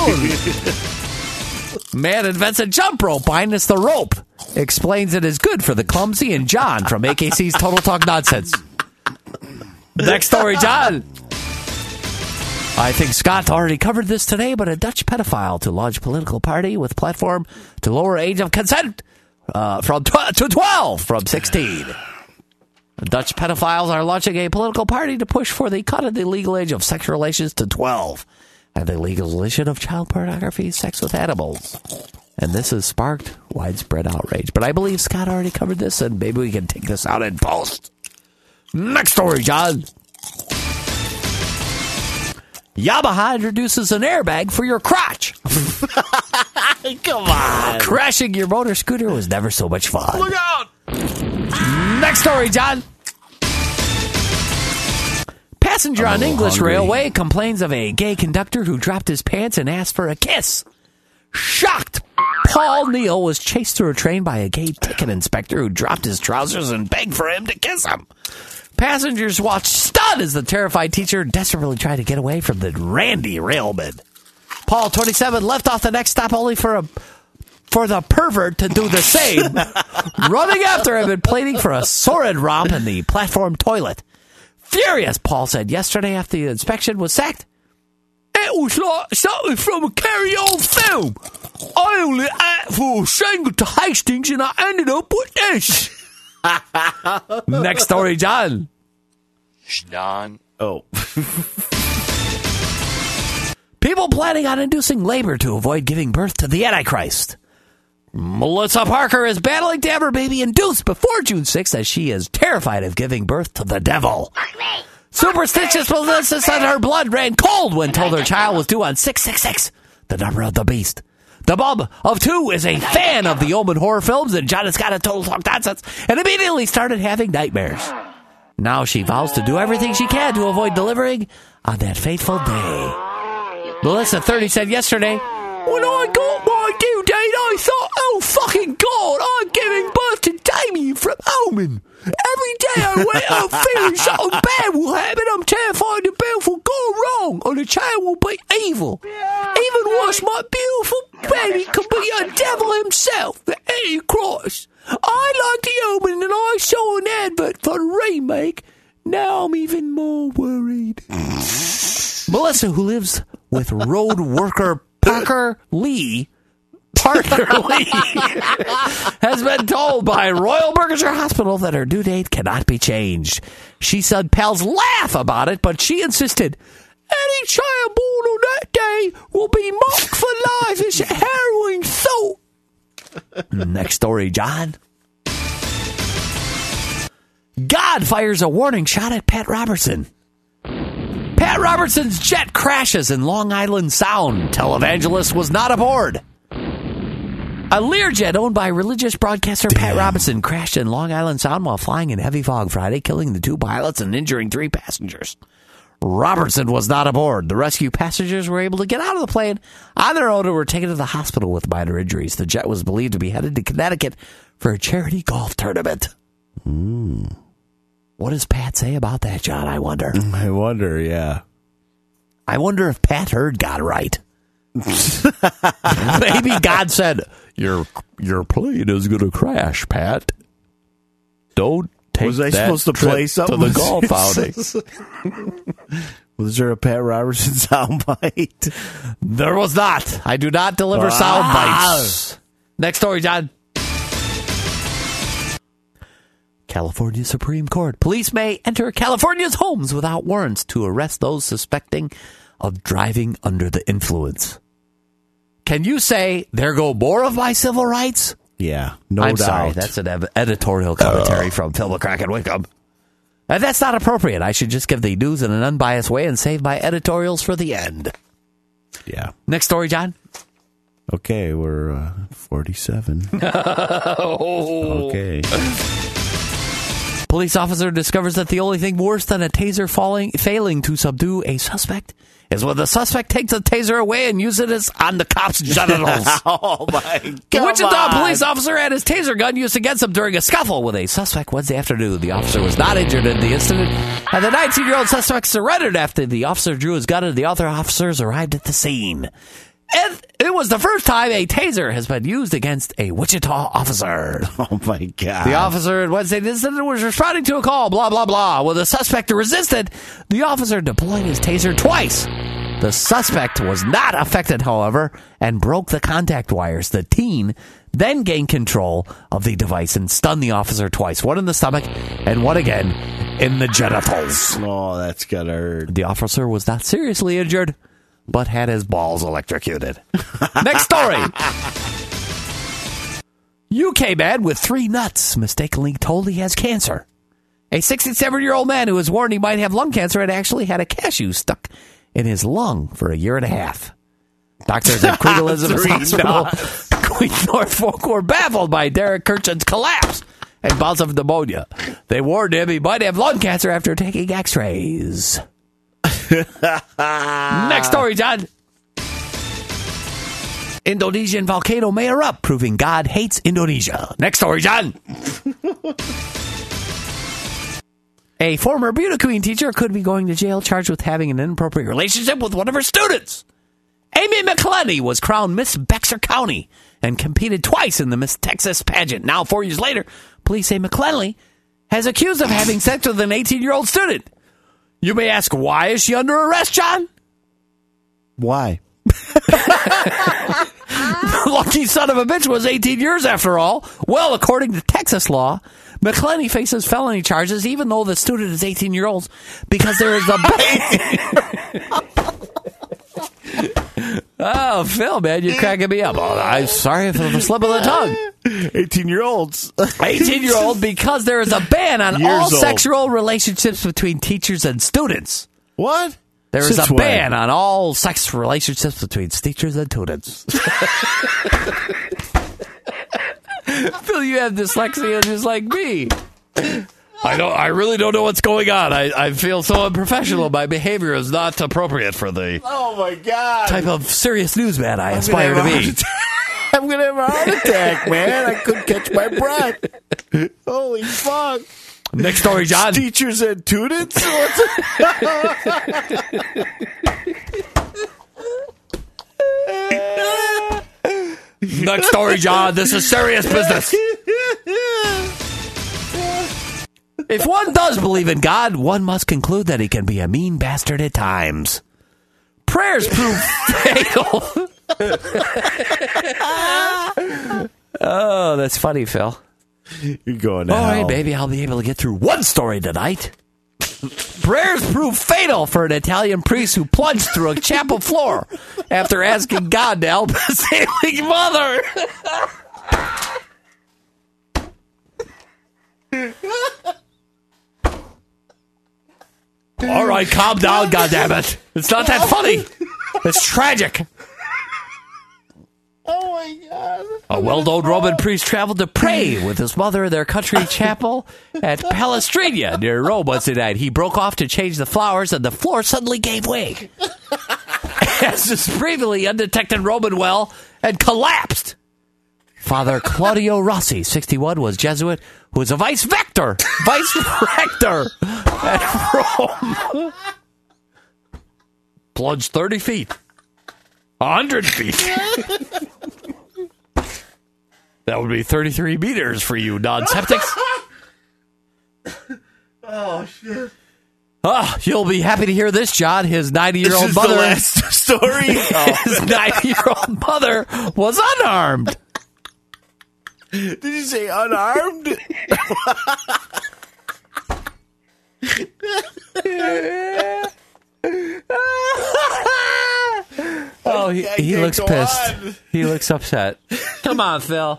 Man invents a jump rope minus the rope. Explains it is good for the clumsy, and John from AKC's Total Talk Nonsense. Next story, John. I think Scott already covered this today, but a Dutch pedophile to launch political party with platform to lower age of consent from 12 from 16. The Dutch pedophiles are launching a political party to push for the cut of the legal age of sexual relations to 12 and the legalization of child pornography, sex with animals. And this has sparked widespread outrage. But I believe Scott already covered this, and maybe we can take this out in post. Next story, John. Yamaha introduces an airbag for your crotch. Come on. Crashing your motor scooter was never so much fun. Look out. Next story, John. Passenger on English Railway complains of a gay conductor who dropped his pants and asked for a kiss. Shocked, Paul Neal was chased through a train by a gay ticket inspector who dropped his trousers and begged for him to kiss him. Passengers watched stunned as the terrified teacher desperately tried to get away from the randy railman. Paul, 27, left off the next stop only for the pervert to do the same, running after him and pleading for a sordid romp in the platform toilet. Furious, Paul said yesterday after the inspection was sacked. It was like something from a carry-on film. I only asked for a single to Hastings and I ended up with this. Next story, John. John. Oh. People planning on inducing labor to avoid giving birth to the Antichrist. Melissa Parker is battling to have her baby induced before June 6th as she is terrified of giving birth to the devil. Superstitious Melissa said her blood ran cold when told her child was due on 666, the number of the beast. The Bub of 2 is a fan of the Omen horror films, and John has got a total talk nonsense and immediately started having nightmares. Now she vows to do everything she can to avoid delivering on that fateful day. Melissa, 30, said yesterday, when I got my due date, I thought, oh, fucking God, I'm giving birth to Damien from Omen. Every day I wake up feeling something bad will happen. I'm terrified the birth will go wrong or the child will be evil. Even worse, my beautiful baby could be a devil himself, the Antichrist. I liked the Omen and I saw an advert for the remake. Now I'm even more worried. Melissa, who lives with road worker Parker Lee, has been told by Royal Berkshire Hospital that her due date cannot be changed. She said pals laugh about it, but she insisted, any child born on that day will be marked for life. It's a harrowing thought. Next story, John. God fires a warning shot at Pat Robertson. Pat Robertson's jet crashes in Long Island Sound. Televangelist was not aboard. A Learjet owned by religious broadcaster Pat Robertson crashed in Long Island Sound while flying in heavy fog Friday, killing the 2 pilots and injuring 3 passengers. Robertson was not aboard. The rescue passengers were able to get out of the plane on their own and were taken to the hospital with minor injuries. The jet was believed to be headed to Connecticut for a charity golf tournament. What does Pat say about that, John, I wonder? I wonder, yeah. I wonder if Pat heard God right. Maybe God said, your plane is going to crash, Pat. Don't take Was I that supposed to play something to the golf outing. Was there a Pat Robertson soundbite? There was not. I do not deliver sound bites. Next story, John. California Supreme Court. Police may enter California's homes without warrants to arrest those suspecting of driving under the influence. Can you say, there go more of my civil rights? Yeah, no doubt. I'm sorry, that's an editorial commentary from Phil McCracken Wickham. And that's not appropriate. I should just give the news in an unbiased way and save my editorials for the end. Yeah. Next story, John. Okay, we're 47. Okay. Police officer discovers that the only thing worse than a taser failing to subdue a suspect is when the suspect takes the taser away and uses it on the cop's genitals. Oh, my God. The Wichita police officer had his taser gun used against him during a scuffle with a suspect Wednesday afternoon. The officer was not injured in the incident, and the 19-year-old suspect surrendered after the officer drew his gun and the other officers arrived at the scene. And it was the first time a taser has been used against a Wichita officer. Oh, my God. The officer at Wednesday incident was responding to a call, blah, blah, blah. When the suspect resisted, the officer deployed his taser twice. The suspect was not affected, however, and broke the contact wires. The teen then gained control of the device and stunned the officer twice, one in the stomach and one again in the genitals. Oh, that's gotta hurt. The officer was not seriously injured, but had his balls electrocuted. Next story. UK man with 3 nuts mistakenly told he has cancer. A 67-year-old man who was warned he might have lung cancer had actually had a cashew stuck in his lung for a year and a half. Doctors at Queen Elizabeth Hospital, Queen Norfolk, were baffled by Derek Kirchen's collapse and bouts of pneumonia. They warned him he might have lung cancer after taking x-rays. Next story, John. Indonesian volcano may erupt, proving God hates Indonesia. Next story, John. A former Beauty Queen teacher could be going to jail charged with having an inappropriate relationship with one of her students. Amy McClenny was crowned Miss Bexar County and competed twice in the Miss Texas pageant. Now, 4 years later, police say McClenny has accused of having sex with an 18-year-old student. You may ask, why is she under arrest, John? Why? The lucky son of a bitch was 18 years after all. Well, according to Texas law, McClenny faces felony charges even though the student is 18 years old because there is a Oh, Phil, man, you're cracking me up. Oh, I'm sorry for the slip of the tongue. 18-year-olds. 18-year-old, because there is a ban on Years all old. sexual relationships between teachers and students. What? There is Since a when? ban on all sex relationships between teachers and students. Phil, you have dyslexia just like me. I really don't know what's going on. I feel so unprofessional. My behavior is not appropriate for the Oh, my God. type of serious newsman I aspire to be. I'm going to have a heart attack, man. I couldn't catch my breath. Holy fuck. Next story, John. Teachers and students? Next story, John. This is serious business. If one does believe in God, one must conclude that he can be a mean bastard at times. Prayers prove fatal. Oh, that's funny, Phil. You're going to All hell. right, baby, I'll be able to get through one story tonight. Prayers prove fatal for an Italian priest who plunged through a chapel floor after asking God to help his ailing mother. All right, calm down, goddammit. It's not that funny. It's tragic. Oh, my God. A well-known Roman priest traveled to pray with his mother in their country chapel at Palestrina near Rome Wednesday night. He broke off to change the flowers, and the floor suddenly gave way as this previously undetected Roman well and collapsed. Father Claudio Rossi, 61, was Jesuit, who was a vice rector at Rome. Plunged 30 feet. 100 feet. That would be 33 meters for you non-septics. Oh, shit. Oh, you'll be happy to hear this, John. His 90-year-old This is mother. the last story? His 90-year-old mother was unarmed. Did you say unarmed? Oh, he can't looks go pissed. on. He looks upset. Come on, Phil.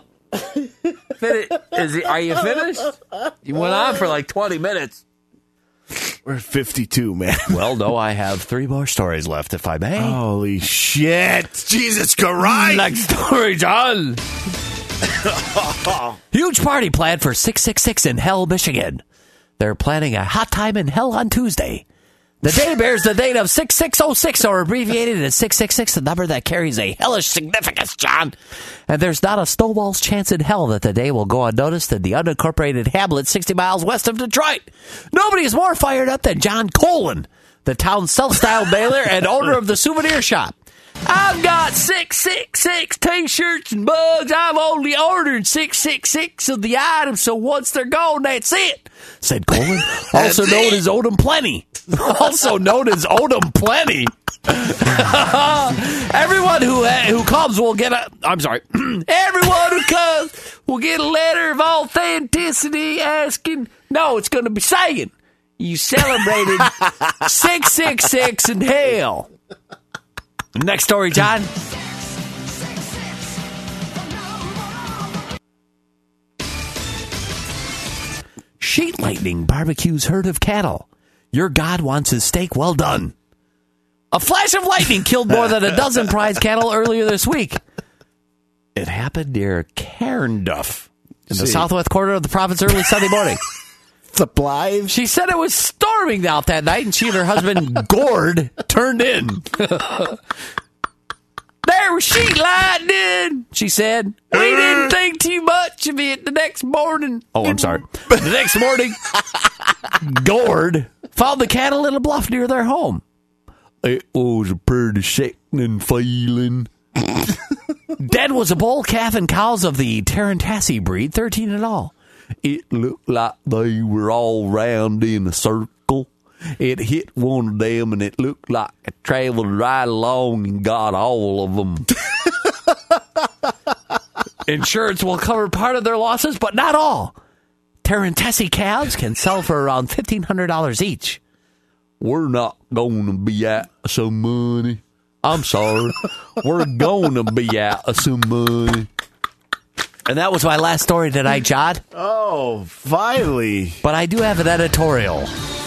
Are you finished? You went on for like 20 minutes. We're at 52, man. Well, no, I have 3 more stories left, if I may. Holy shit. Jesus Christ. Next story, John. Huge party planned for 666 in Hell, Michigan. They're planning a hot time in Hell on Tuesday. The day bears the date of 6606, or abbreviated as 666, a number that carries a hellish significance, John. And there's not a snowball's chance in hell that the day will go unnoticed in the unincorporated hamlet 60 miles west of Detroit. Nobody is more fired up than John Colin, the town's self-styled mailer and owner of the souvenir shop. I've got 666 t-shirts and mugs. I've only ordered 666 of the items, so once they're gone, that's it, said Colin, also known as Odom Plenty. Also known as Odom Plenty. Everyone who comes will get a... I'm sorry. Everyone who comes will get a letter of authenticity asking... No, it's going to be saying you celebrated 666 in hell. Next story, John. Sheet lightning barbecues herd of cattle. Your God wants his steak well done. A flash of lightning killed more than a dozen prize cattle earlier this week. It happened near Cairnduff in the southwest corner of the province early Sunday morning. Supply. She said it was storming out that night, and she and her husband, Gord, turned in. There was sheet lightning, she said. We didn't think too much of it the next morning. Oh, I'm sorry. The next morning, Gord found the cattle in a bluff near their home. It was a pretty sickening feeling. Dead was a bull, calf, and cows of the Tarantassi breed, 13 in all. It looked like they were all round in a circle. It hit one of them, and it looked like it traveled right along and got all of them. Insurance will cover part of their losses, but not all. Tarantassi calves can sell for around $1,500 each. We're not going to be out some money. I'm sorry. We're going to be out of some money. And that was my last story tonight, John. Oh, finally. But I do have an editorial.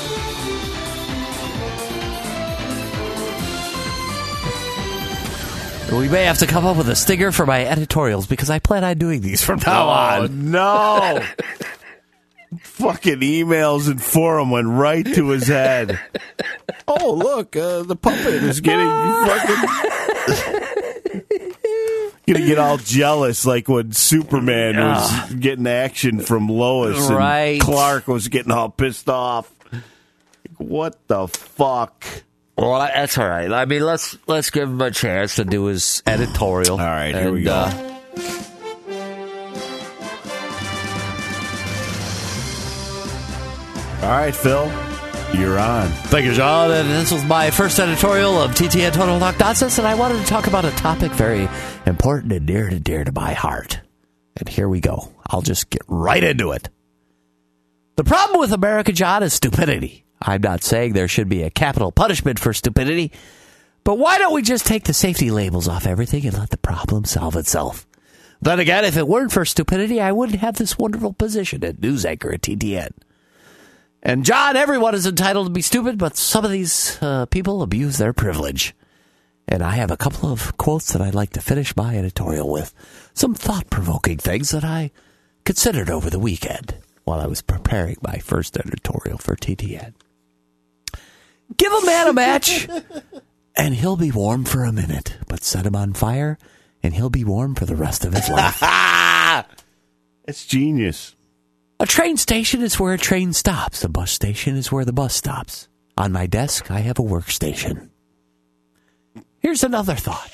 We may have to come up with a stinger for my editorials because I plan on doing these from now on. No. Fucking emails and forum went right to his head. Oh, look, the puppet is getting fucking... Gonna get all jealous like when Superman was getting action from Lois and Clark was getting all pissed off. What the fuck? Well, that's all right. I mean, let's give him a chance to do his editorial. All right, here we go. All right, Phil, you're on. Thank you, John. And this was my first editorial of TTN Total Talk Nonsense, and I wanted to talk about a topic very important and near to my heart. And here we go. I'll just get right into it. The problem with America, John, is stupidity. I'm not saying there should be a capital punishment for stupidity, but why don't we just take the safety labels off everything and let the problem solve itself? Then again, if it weren't for stupidity, I wouldn't have this wonderful position as news anchor at TTN. And John, everyone is entitled to be stupid, but some of these people abuse their privilege. And I have a couple of quotes that I'd like to finish my editorial with. Some thought-provoking things that I considered over the weekend while I was preparing my first editorial for TTN. Give a man a match, and he'll be warm for a minute. But set him on fire, and he'll be warm for the rest of his life. It's genius. A train station is where a train stops. A bus station is where the bus stops. On my desk, I have a workstation. Here's another thought.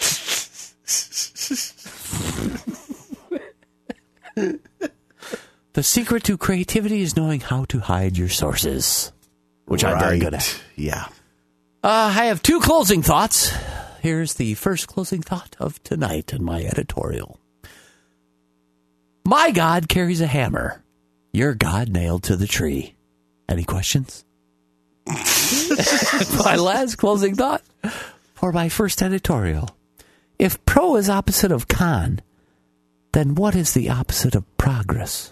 The secret to creativity is knowing how to hide your sources, which I'm very good at. Yeah. I have two closing thoughts. Here's the first closing thought of tonight in my editorial. My God carries a hammer. Your God nailed to the tree. Any questions? My last closing thought for my first editorial. If pro is opposite of con, then what is the opposite of progress?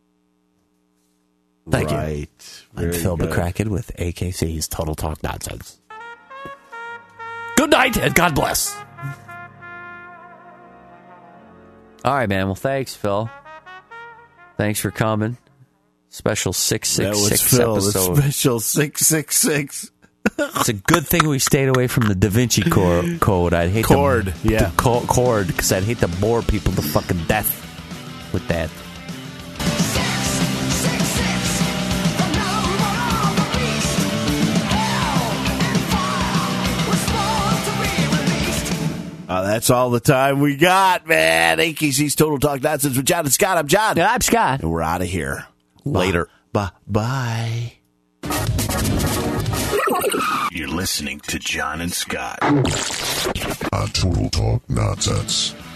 Thank you. I'm Phil McCracken with AKC's Total Talk Nonsense. Good night and God bless. All right, man. Well, thanks, Phil. Thanks for coming. Special 666 episode. Special 666. It's a good thing we stayed away from the Da Vinci Code. I'd hate Cord, yeah. Cord, because I'd hate to bore people to fucking death with that. That's all the time we got, man. AKC's Total Talk Nonsense with John and Scott. I'm John. And I'm Scott. And we're out of here. Later. Bye. You're listening to John and Scott on Total Talk Nonsense.